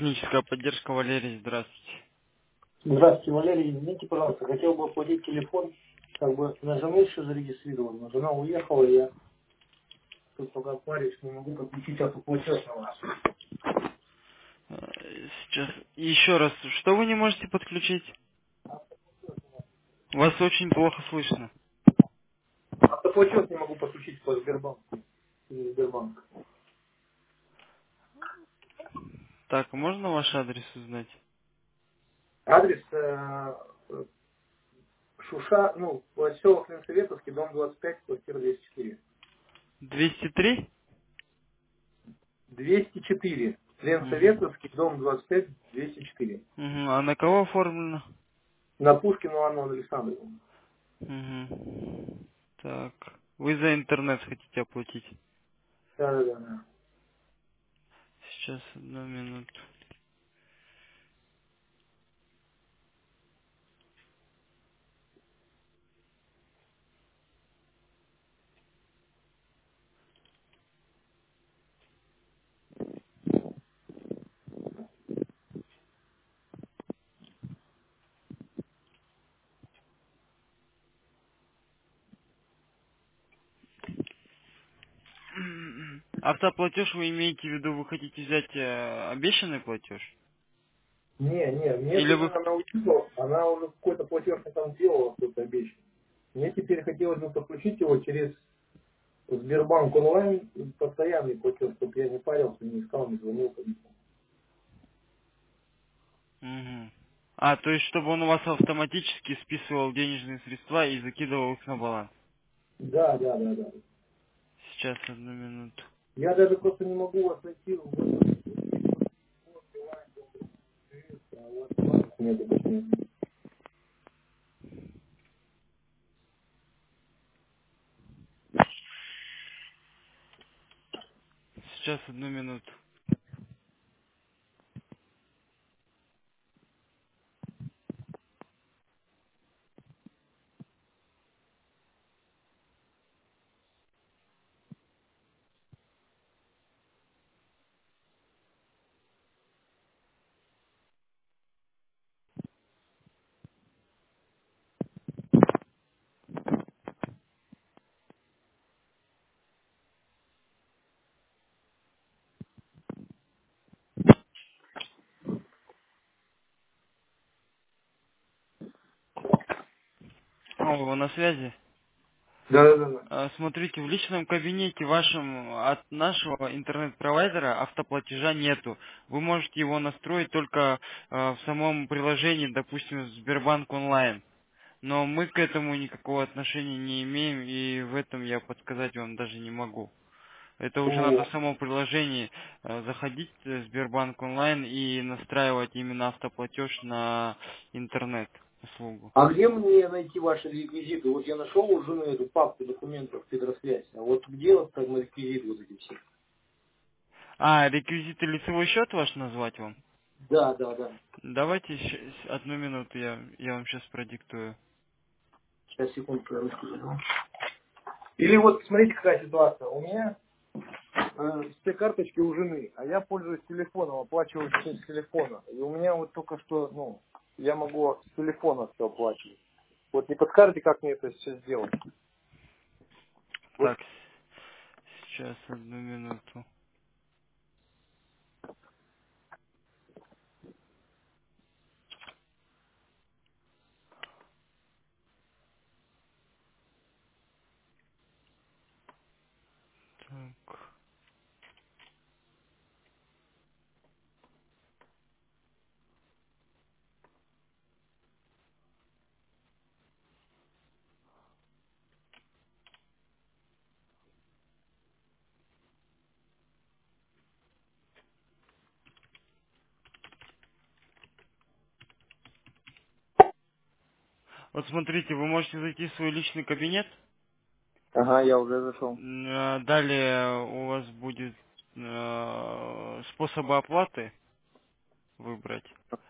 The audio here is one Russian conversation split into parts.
Техническая поддержка, Валерий, здравствуйте. Здравствуйте, Валерий. Извините, пожалуйста, хотел бы оплатить телефон. Как бы на жену еще зарегистрирован, но жена уехала, и я тут пока парюсь, не могу подключить автоплатеж на вас. Сейчас еще раз, что вы не можете подключить? Вас очень плохо слышно. Автоплатеж не могу подключить по Сбербанку. Через Сбербанк. Так, можно ваш адрес узнать? Адрес Шуша, поселок Ленсоветовский, дом 25, квартира 204. 203? 204. Угу. Ленсоветовский, дом 25, 204. Угу. А на кого оформлено? На Пушкину Анну Александровну. Угу. Так, вы за интернет хотите оплатить? Да. Сейчас, одну минуту. Автоплатеж вы имеете в виду, вы хотите взять обещанный платеж? Не, мне Или жена, вы... она уехала, она уже какой-то платеж мне там сделала, кто-то обещал. Мне теперь хотелось бы подключить его через Сбербанк онлайн, постоянный платеж, чтобы я не парился, не искал, не звонил. Угу. А, то есть, чтобы он у вас автоматически списывал денежные средства и закидывал их на баланс. Да. Сейчас, одну минуту. Я даже просто не могу вас найти в этом, а у вас банк нету документов. Сейчас, одну минуту. Алло, вы на связи? Да. Смотрите, в личном кабинете вашем от нашего интернет-провайдера автоплатежа нету. Вы можете его настроить только в самом приложении, допустим, Сбербанк онлайн. Но мы к этому никакого отношения не имеем, и в этом я подсказать вам даже не могу. Это уже надо О, в само приложение заходить в Сбербанк онлайн и настраивать именно автоплатеж на интернет услугу. а где мне найти ваши реквизиты? Вот я нашел у жены эту папку документов Петросвязь, а вот где вот там реквизиты вот эти все? А, реквизиты лицевой счет ваш назвать вам? Да. Давайте одну минуту, я вам сейчас продиктую. Сейчас, секундку, я ручку возьму. Или вот смотрите, какая ситуация. У меня все карточки у жены, а я пользуюсь телефоном, оплачиваю через телефона. И у меня вот только что, я могу с телефона все оплачивать. Вот не подскажете, как мне это все сделать? Вот, Так, сейчас одну минуту. Так. Вот смотрите, вы можете зайти в свой личный кабинет. ага, я уже зашел. Далее у вас будет способы оплаты выбрать.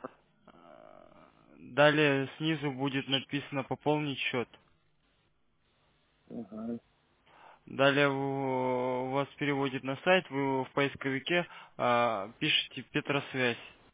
Далее снизу будет написано «Пополнить счет». Ага. Далее вас переводит на сайт, вы в поисковике пишите «Петросвязь».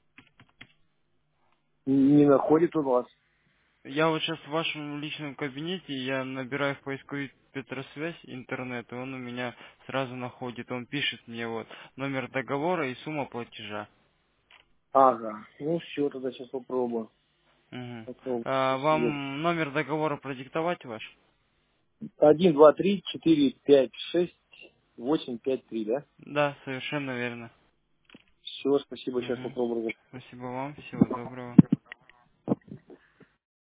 Не находит у вас. Я вот сейчас в вашем личном кабинете, я набираю в поисковик Петросвязь интернет, и он у меня сразу находит. Он пишет мне вот номер договора и сумма платежа. Ага. Ну все, тогда сейчас попробую. Мгм. Попробую. Вам номер договора продиктовать ваш? 1, 2, 3, 4, 5, 6, 8, 5, 3, да? Да, совершенно верно. Все, спасибо, сейчас Мгм. попробую. Спасибо вам, всего доброго.